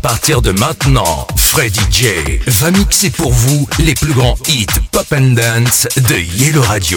partir de maintenant, Freddy J va mixer pour vous les plus grands hits pop and dance de Yellow Radio.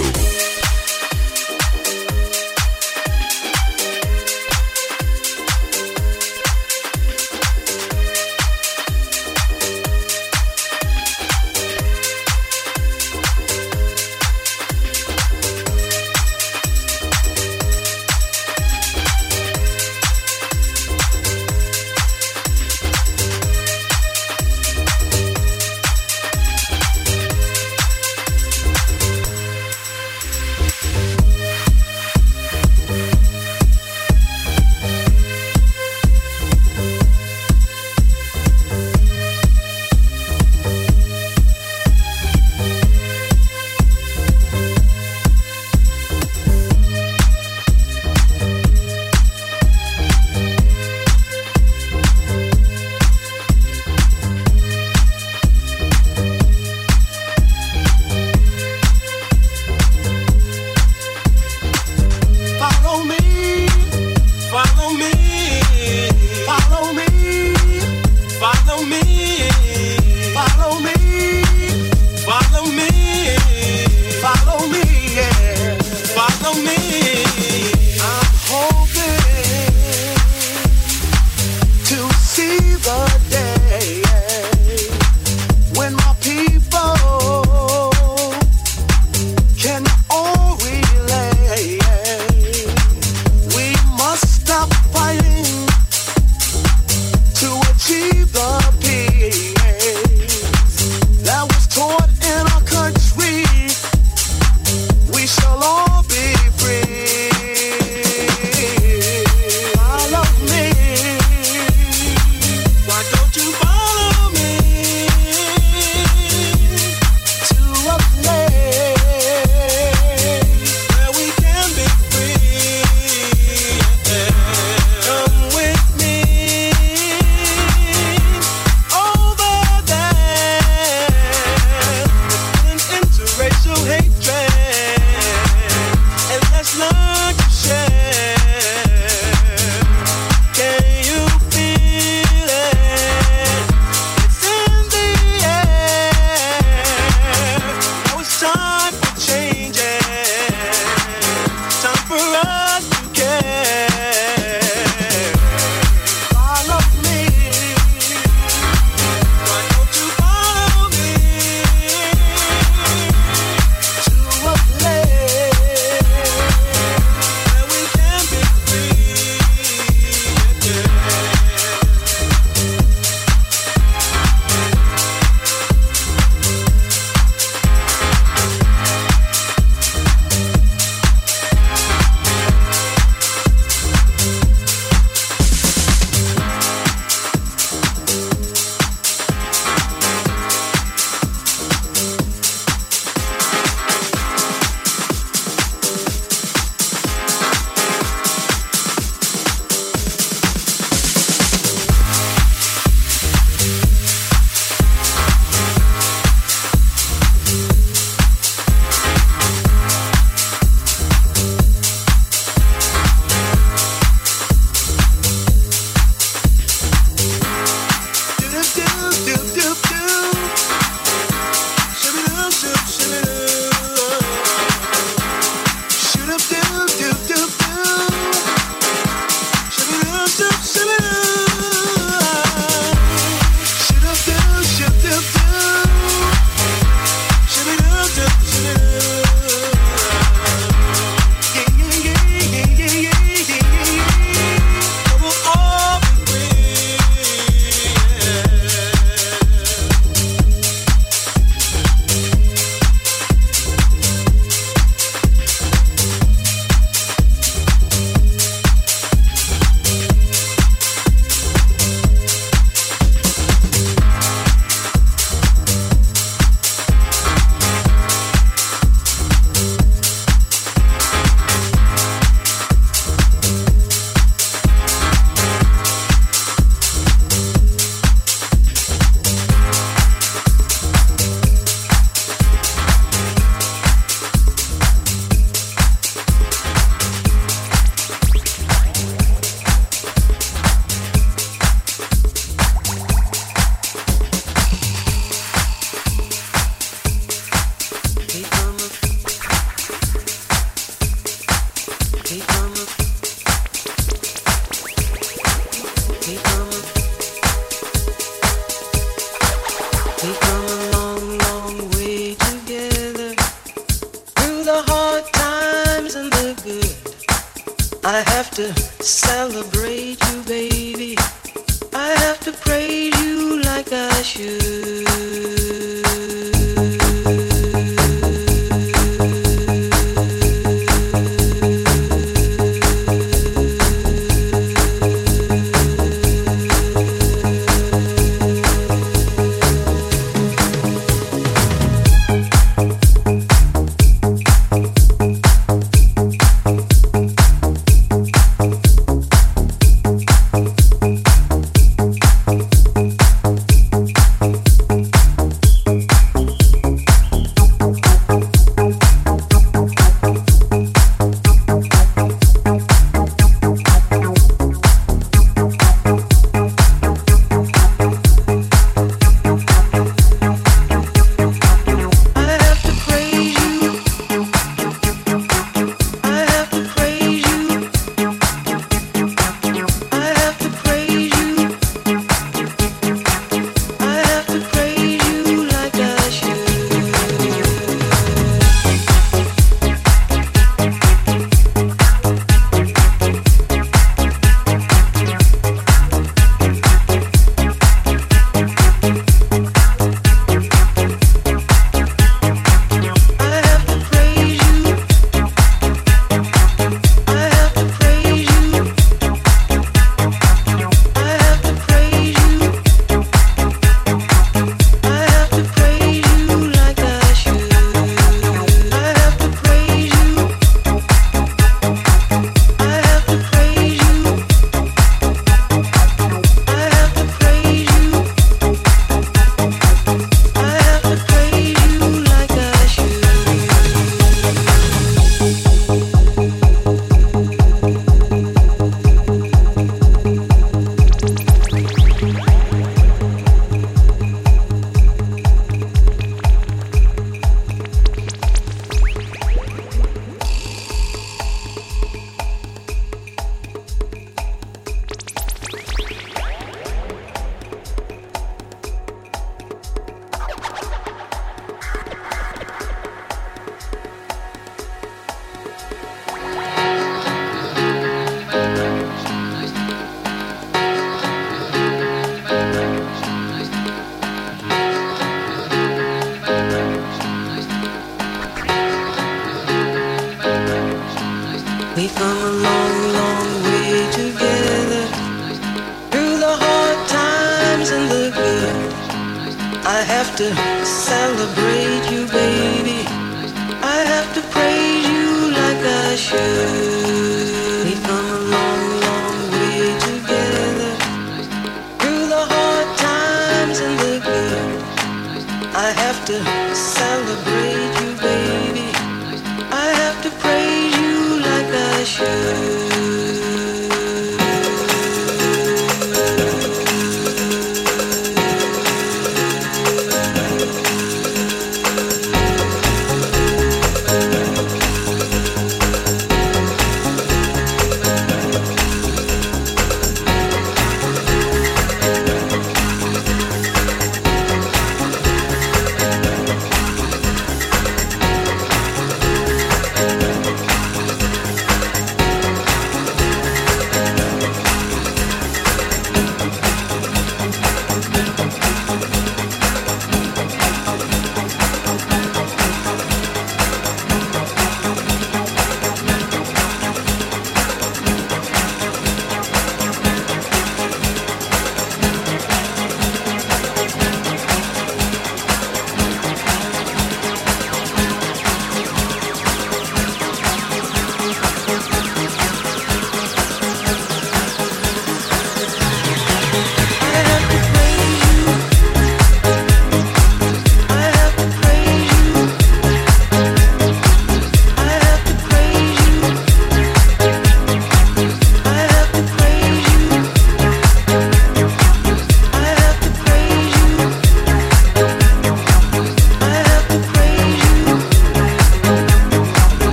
the hard times and the good. I have to celebrate you, baby. I have to praise you like I should.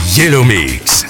Yellow Mix.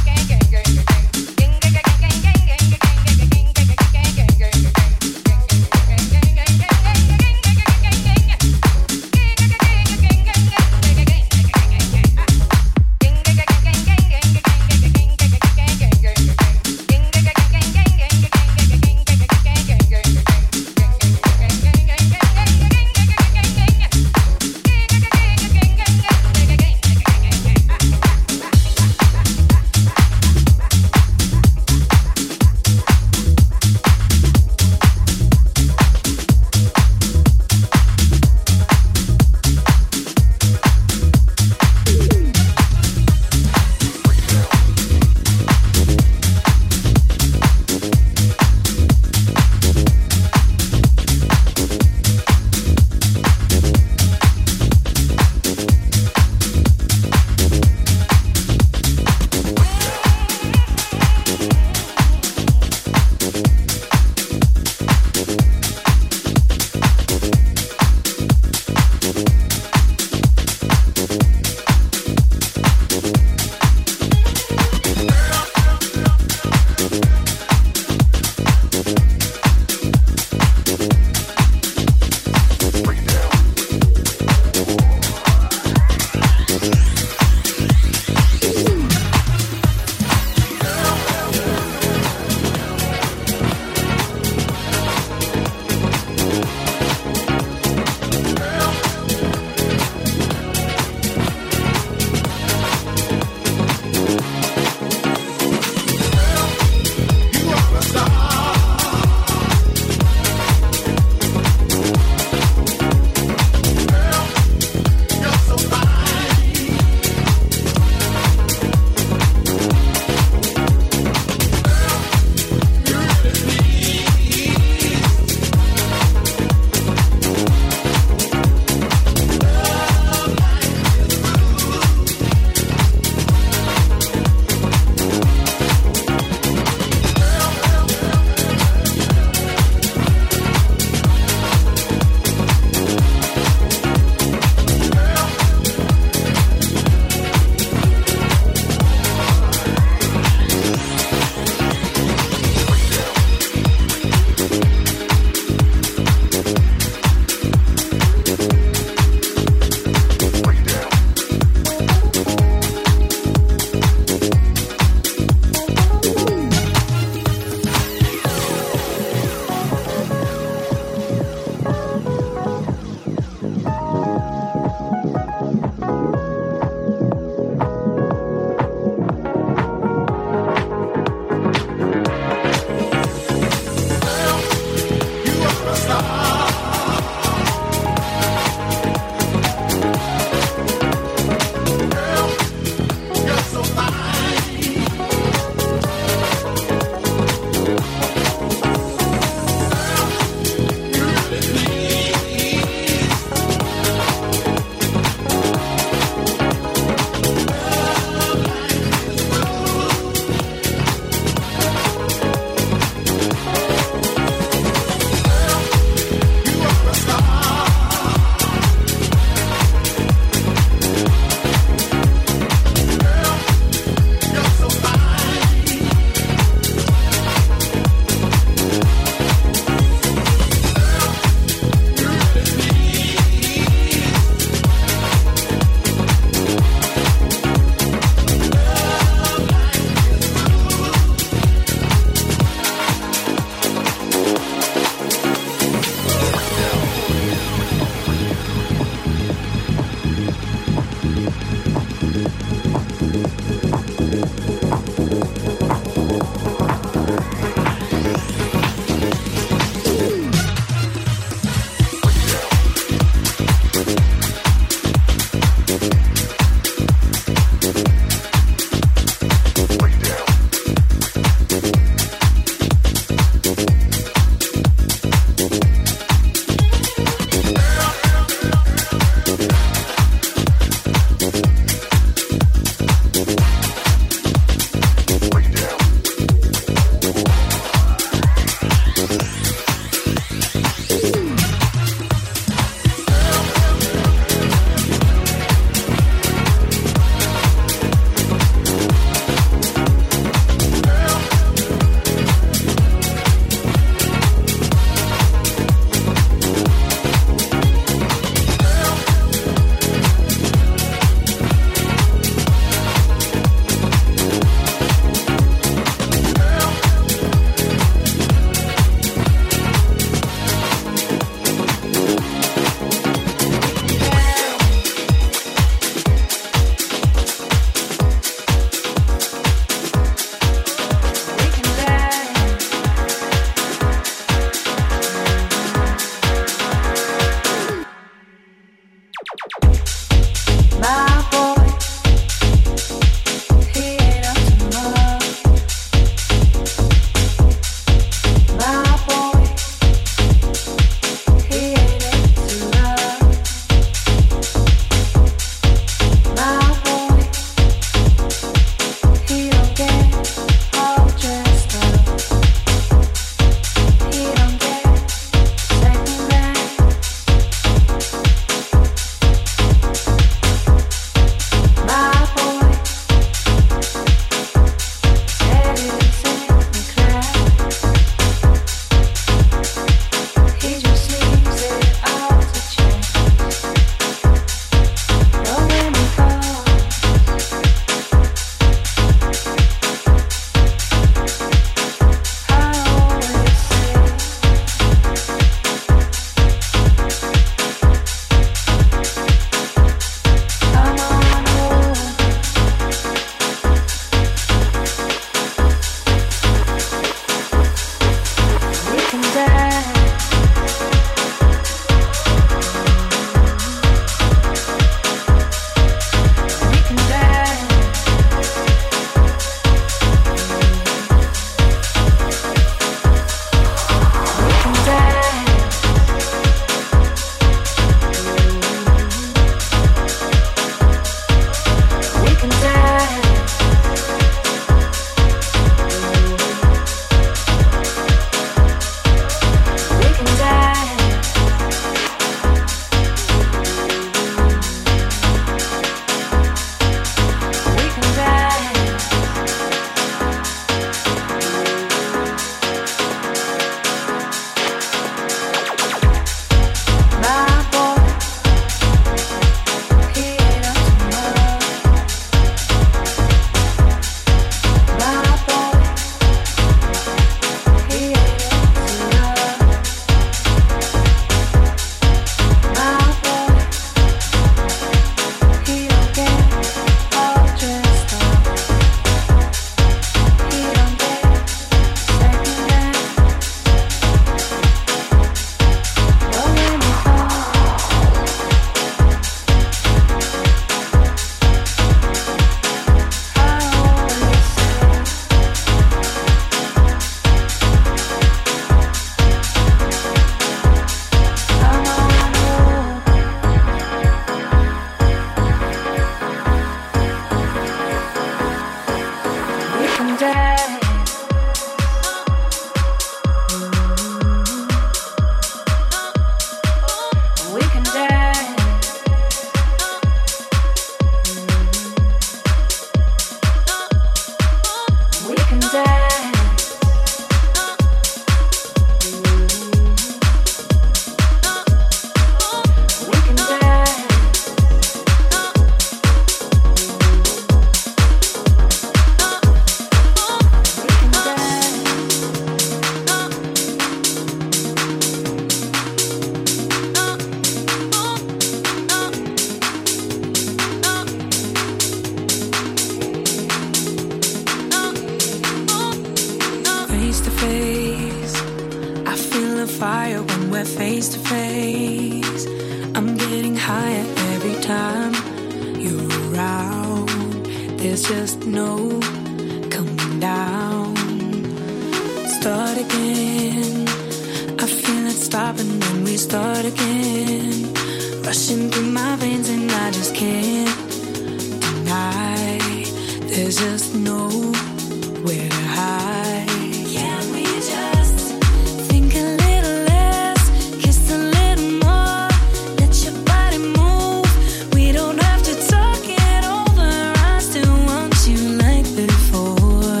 face to face. I'm getting higher every time you're around. There's just no coming down. Start again. I feel it stopping when we start again. Rushing through my veins and I just can't deny. There's just nowhere to hide. Can we just think a little less, kiss a little more, let your body move? We don't have to talk it over. I still want you like before.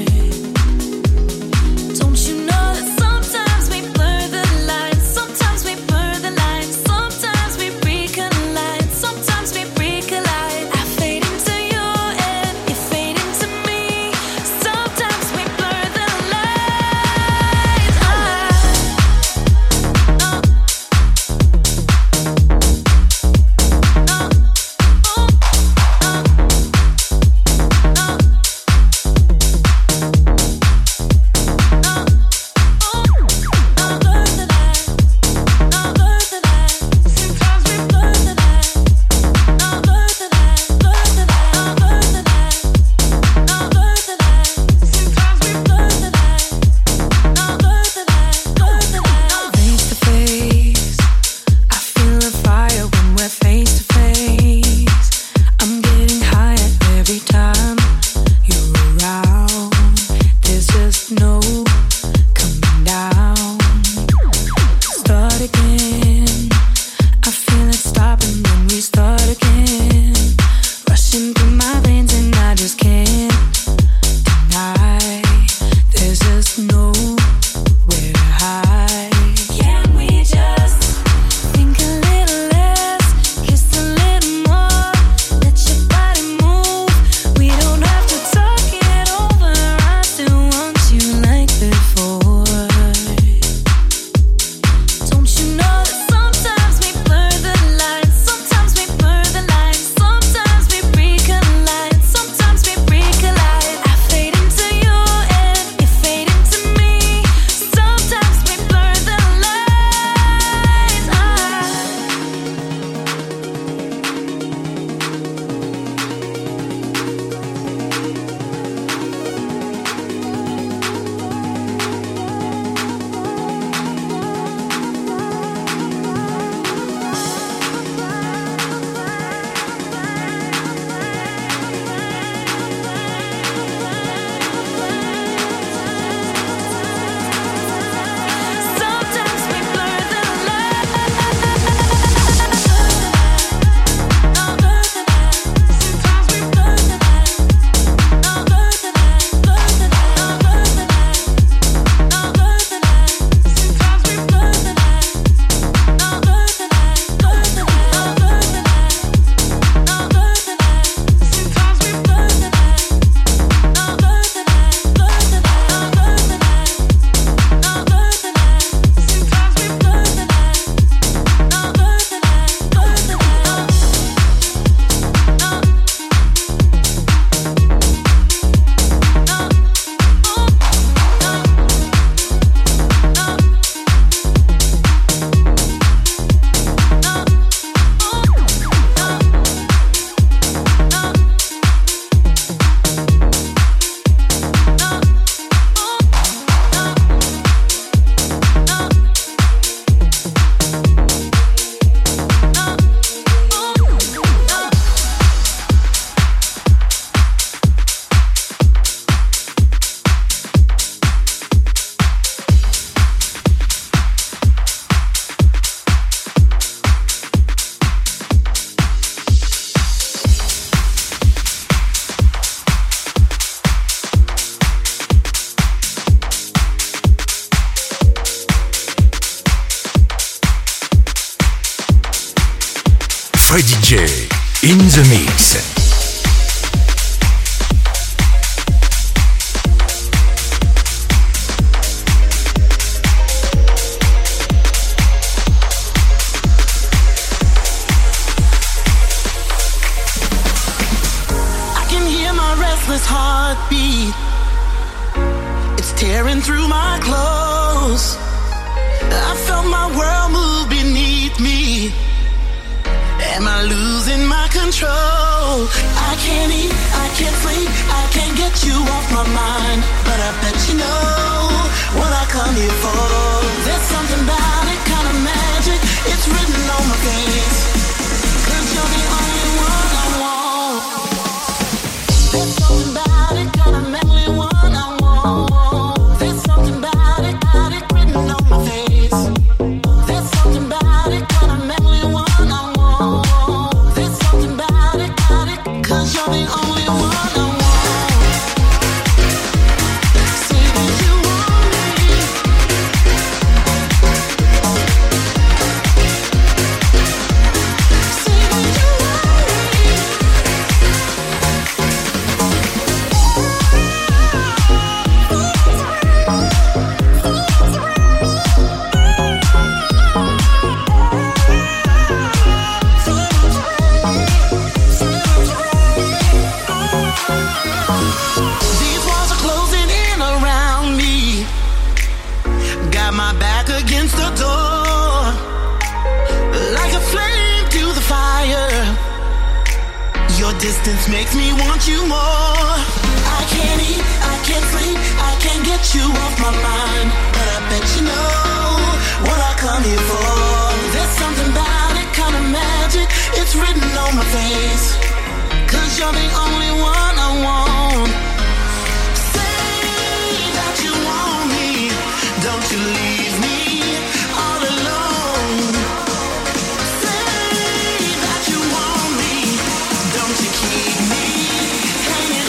Don't you know that sometimes we blur the lines, sometimes we blur the lines, sometimes we recollide, sometimes we recollide. I fade into you and you fade into me. Sometimes we blur the lines. Face to face, I feel the fire when we're face to face. I'm getting higher every time you're around. There's just no coming down. Start again. I feel it stopping when we start again. Rushing through my veins and I just can't deny. There's just nowhere to hide. Can we just think a little less, kiss a little more, let your body move? We don't have to talk it over. I still want you like before. Don't you know that sometimes we blur the lines, sometimes we blur the lines, sometimes we recollide, sometimes we recollide. I fade into you and you fade into me. Sometimes we blur the lines. Sometimes we blur the Freddy J in the mix. Heartbeat, it's tearing through my clothes. I felt my world move Am I losing my control? I can't eat, I can't sleep, I can't get you off my mind. But I bet you know what I come here for. There's something about it, kind of magic, it's written on my face. 'Cause you're the only one I want. There's something about it, kind of only one I want. There's something about it written on my face. There's something about it, kind of only one I want. There's something about it, 'cause you're the only one I want. Say that you want me. Say that you want me. These walls are closing in around me. Got my back against the door, like a flame to the fire. Your distance makes me want you more. I can't eat, I can't sleep, I can't get you off my mind. But I bet you know what I come here for. There's something about it, kind of magic, it's written on my face. 'Cause you're the only one I want. Say that you want me, don't you leave me all alone. Say that you want me, don't you keep me hanging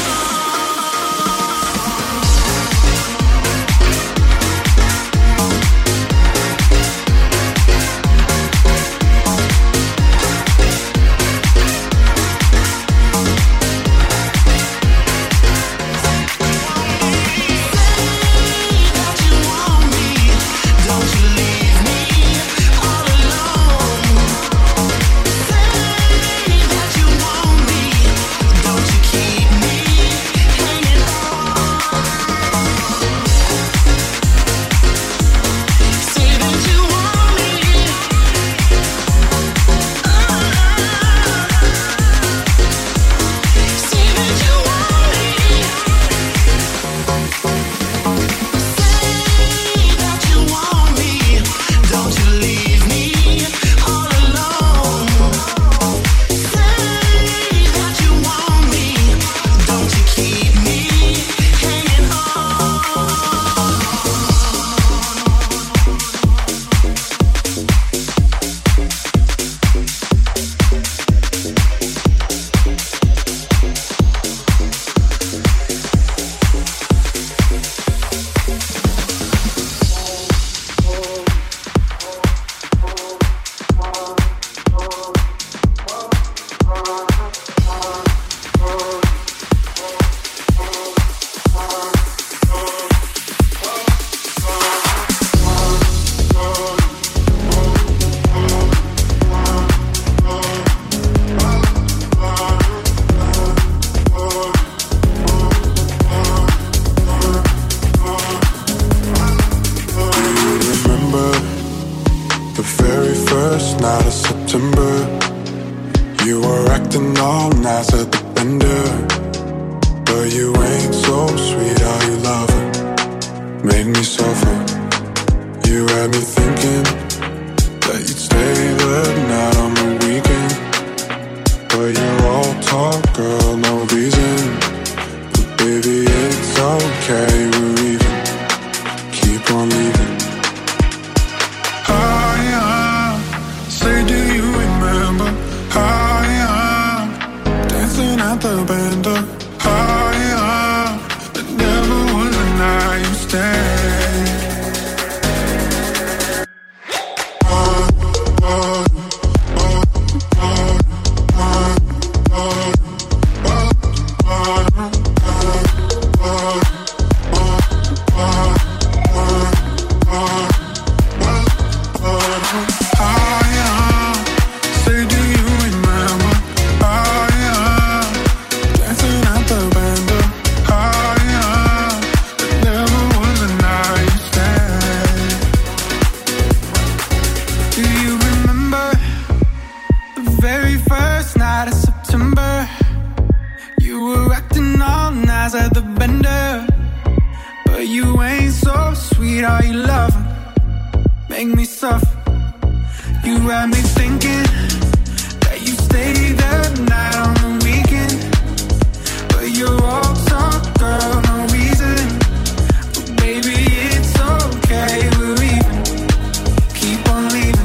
September. You were acting all nice at the bender, but you ain't so sweet. Are you loving? Make me suffer. You had me thinking that you stay that night on the weekend, but you're all talk, girl, no reason. But baby, it's okay, we're leaving. Keep on leaving.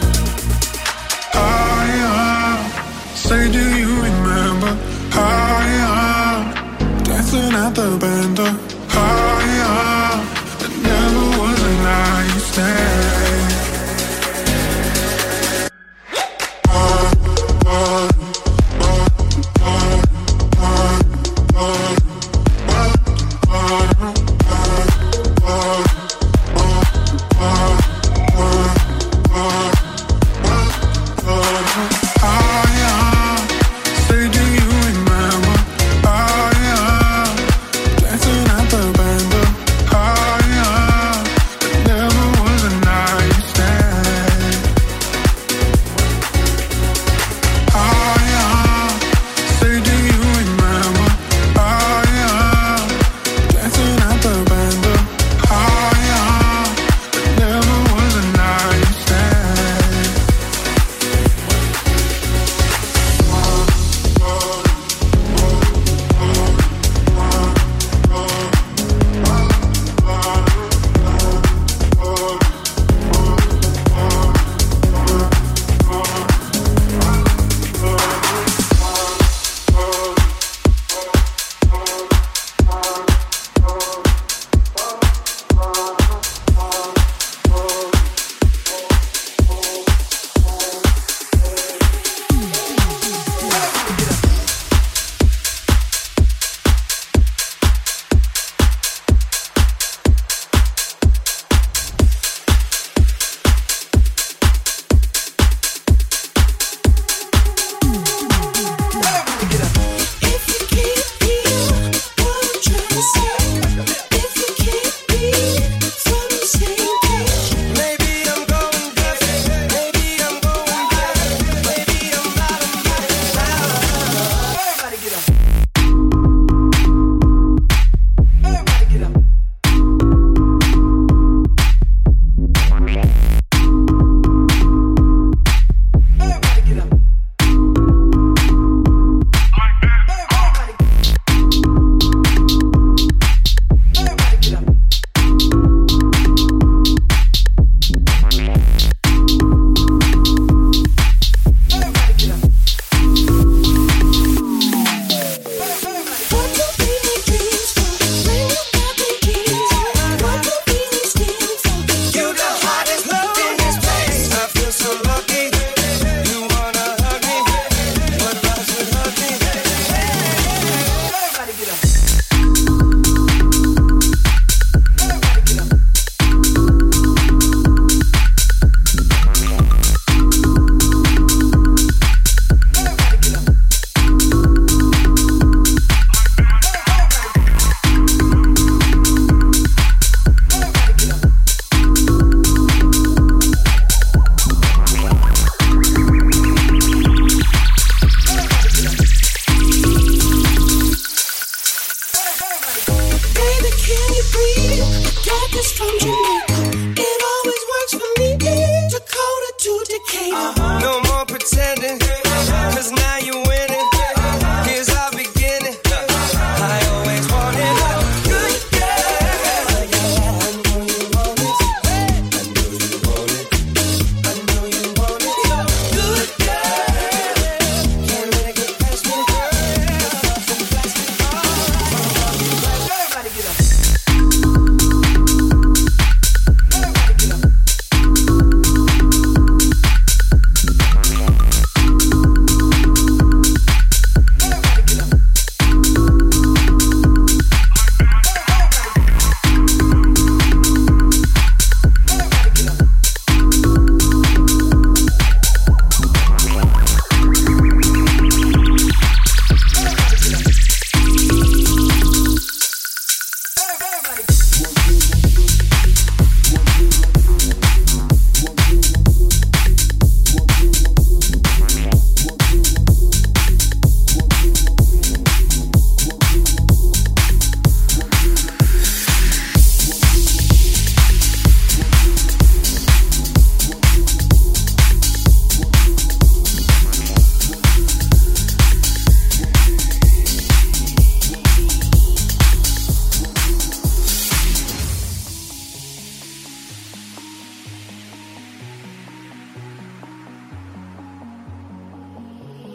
Oh yeah, say do you remember? Oh yeah, dancing at the bender. Oh yeah, it never was a night you stayed.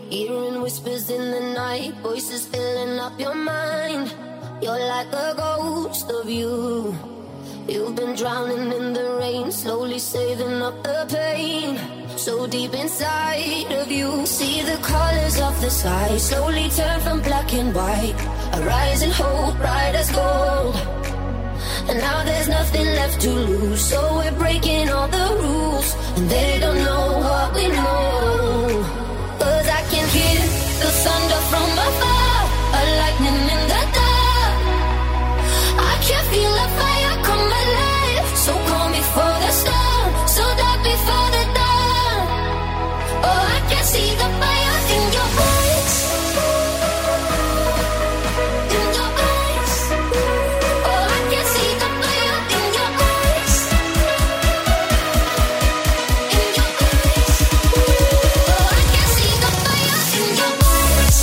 Hearing whispers in the night, voices filling up your mind. You're like a ghost of you. You've been drowning in the rain, slowly saving up the pain. So deep inside of you, see the colors of the sky slowly turn from black and white. A rising hope, bright as gold. And now there's nothing left to lose, so we're breaking all the rules. And they don't know what we know. 'Cause I can hear the thunder from afar, a lightning in the dark. I can feel the fire come alive, so calm before the storm, so dark before the dawn. Oh, I can see the fire in your voice, in your eyes. Oh, I can see the fire in your eyes, in your eyes. Oh, I can see the fire in your voice.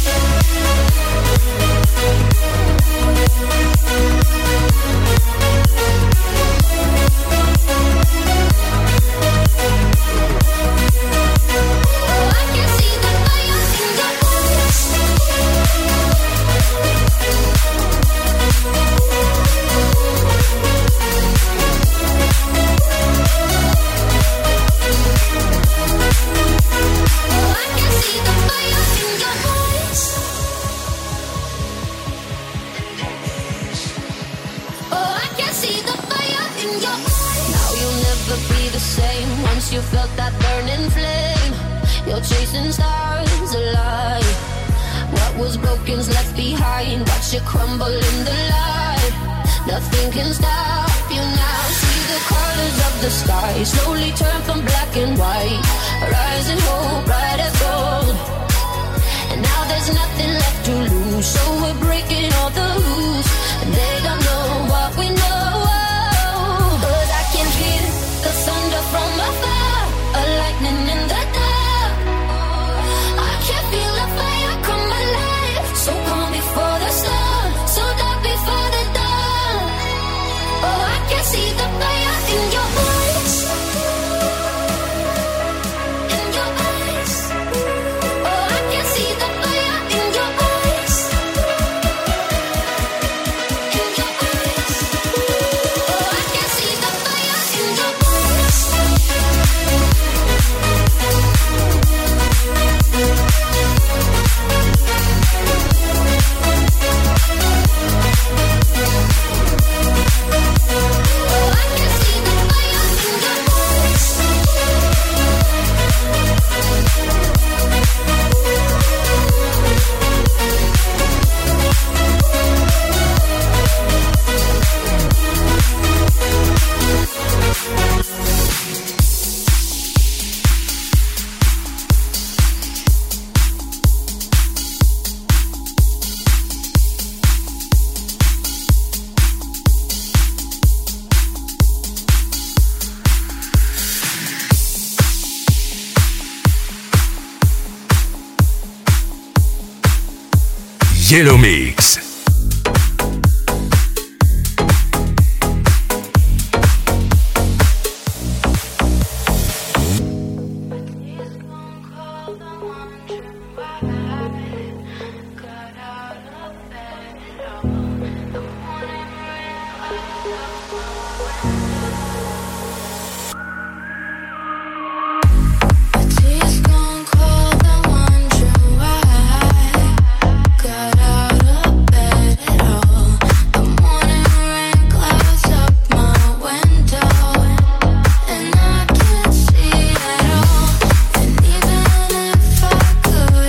You felt that burning flame. You're chasing stars alive. What was broken's left behind. Watch it crumble in the light. Nothing can stop you now. See the colors of the sky slowly turn from black and white. Rising hope, bright as gold. And now there's nothing left to lose, so we're breaking all the rules. And they don't know what we know. 'Cause I can hear the thunder from afar, a lightning in the dark. I can feel the fire come alive, so calm before the storm, so dark before the dawn. Oh, I can see the fire in your voice, in your eyes. Oh, I can see the fire in your eyes, in your eyes. Oh, I can see the fire in your voice. Yellow Mix. Could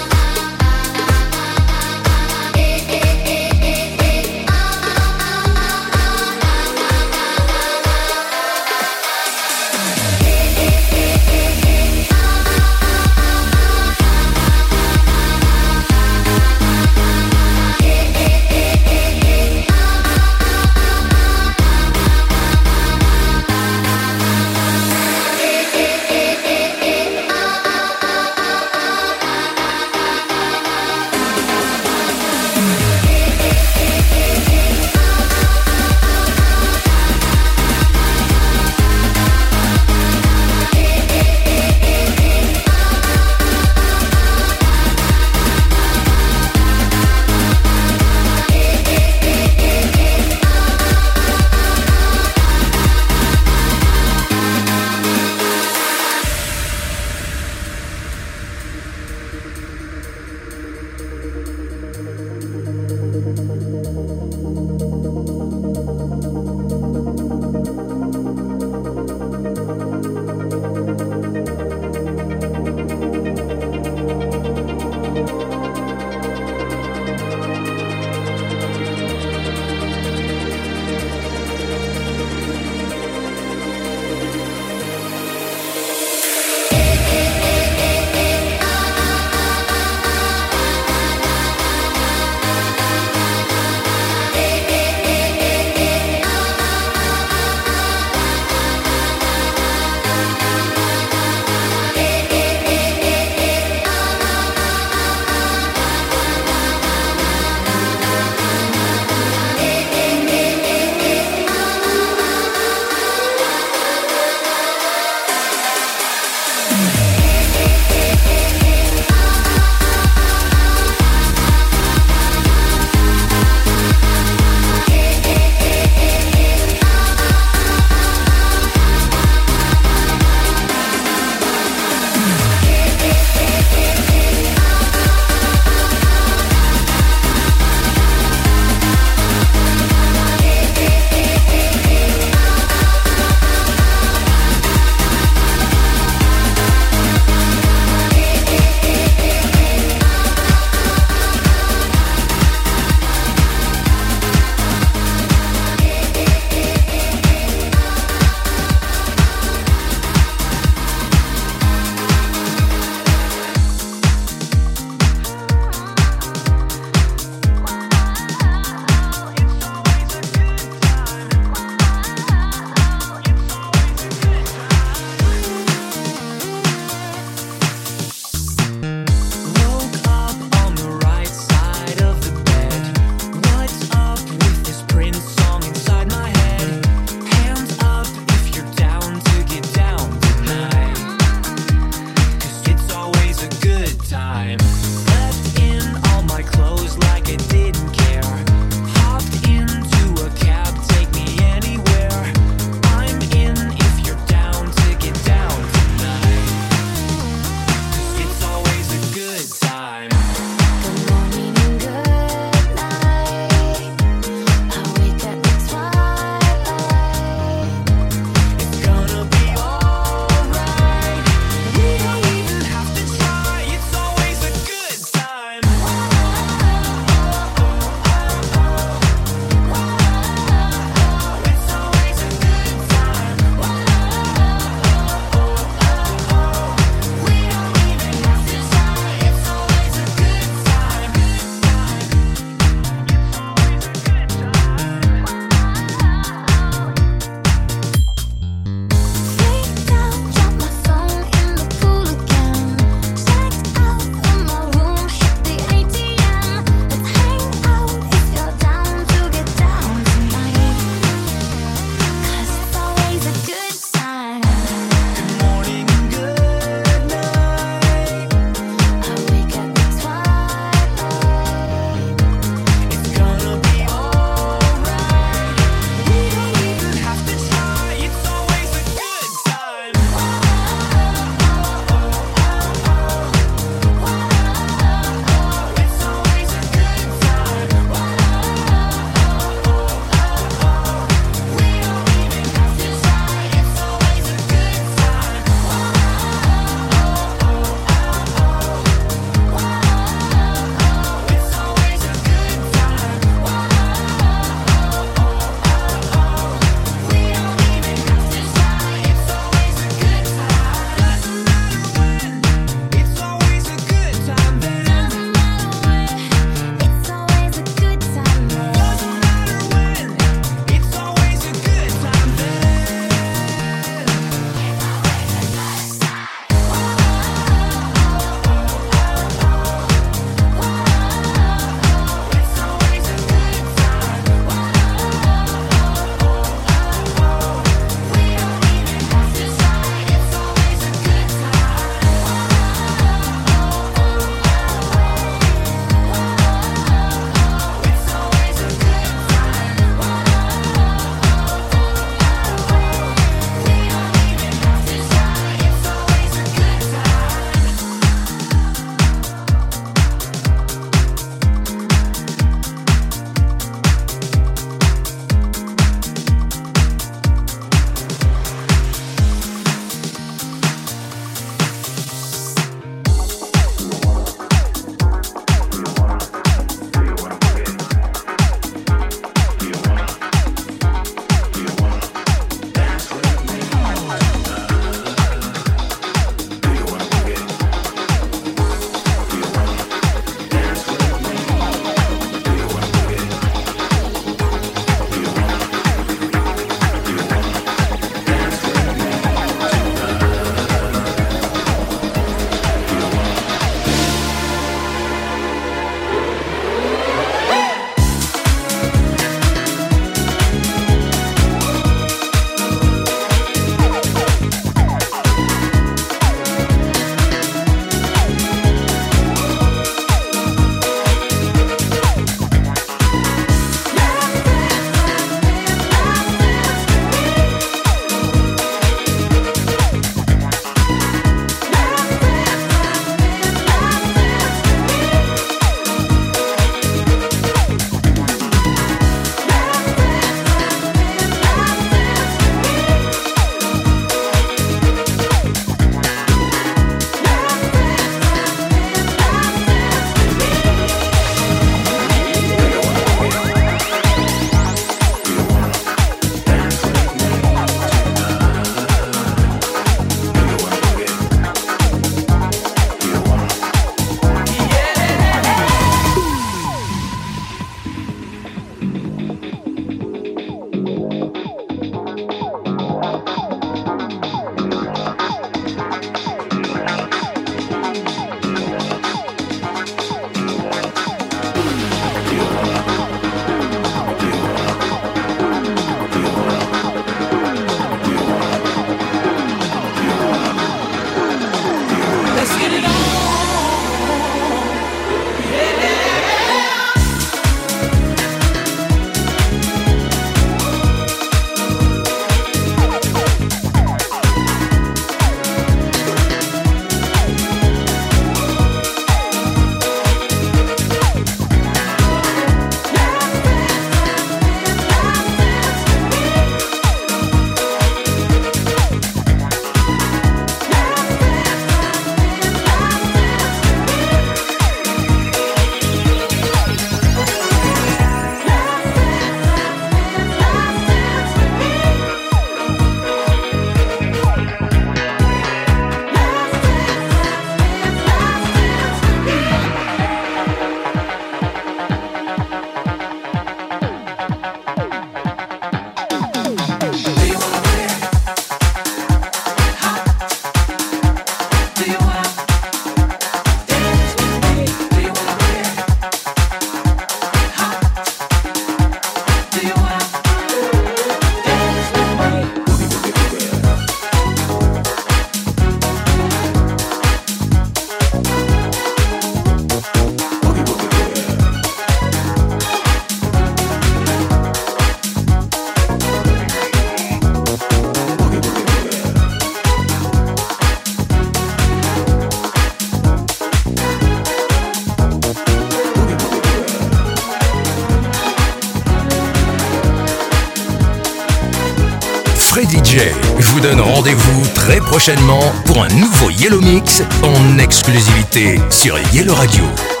DJ. Je vous donne rendez-vous très prochainement pour un nouveau Yellow Mix en exclusivité sur Yellow Radio.